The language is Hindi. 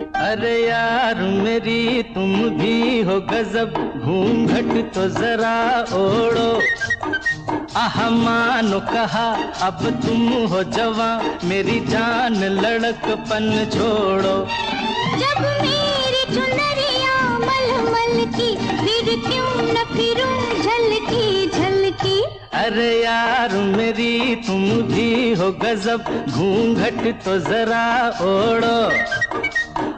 अरे यार मेरी तुम भी हो गजब, घूंघट तो जरा ओढ़ो। आह मानो कहा अब तुम हो जवां, मेरी जान लड़कपन छोड़ो। जब मेरी चुनरिया मलमल की, फिर क्यों न फिरूं झलकी झलकी। अरे यार मेरी तुम भी हो गजब, घूंघट तो जरा ओढ़ो।